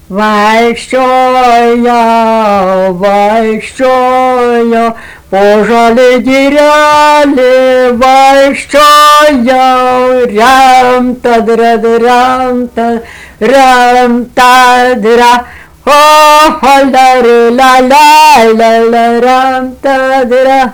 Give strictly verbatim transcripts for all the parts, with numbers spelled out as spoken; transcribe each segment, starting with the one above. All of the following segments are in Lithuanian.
Большое, большое, пожали теряли, большое, рам-та-дра-дра-рам-та, рам-та-дра, о-ла-ри-ла-ла-ла-ла-рам-та-дра.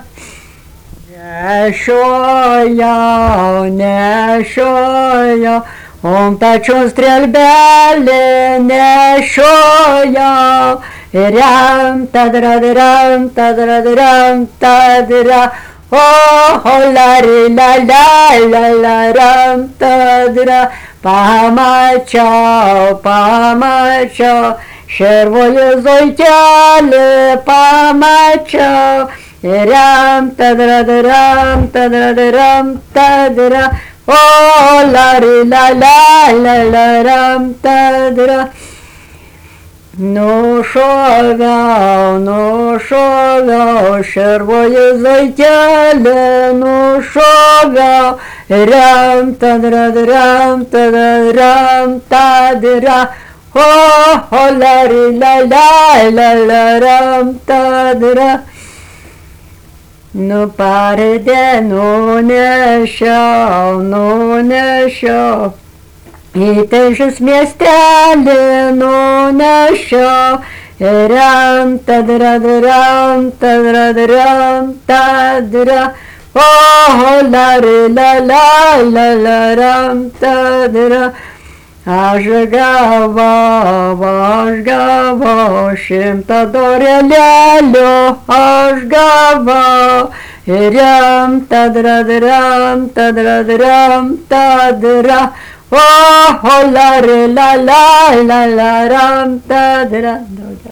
Нешая, нешая, он точно стрельбели, нешая, рам та-дра рам та-дра рам та-дра, о-ла-ри-ла-ла-ла-ла рам та-дра, помочал, помочал, червою зойтяли, помочал. Рам та-дра рам та-дра рам та-дра, о-ла-ри-ла-ла-ла-ла рам та-дра. Ну шо вял, ну шо вял, червою зайтяли, ну шо вял, рам та-дра рам та-дра рам та-дра, о-ла-ри-ла-ла-ла-ла рам та-дра. Ну парде, ну не шел, ну не шел, и ты же сместяли, ну не шел, рам та-дра рам та-дра рам та-дра, о-ла-ри-ла-ла-ла-ла рам та-дра. Ажгава, ажгава, шим-та доря-ля-лё, ажгава, рам та-дра рам та-дра рам та-дра, о-ла-ри-ла-ла-ла-ла рам та-дра.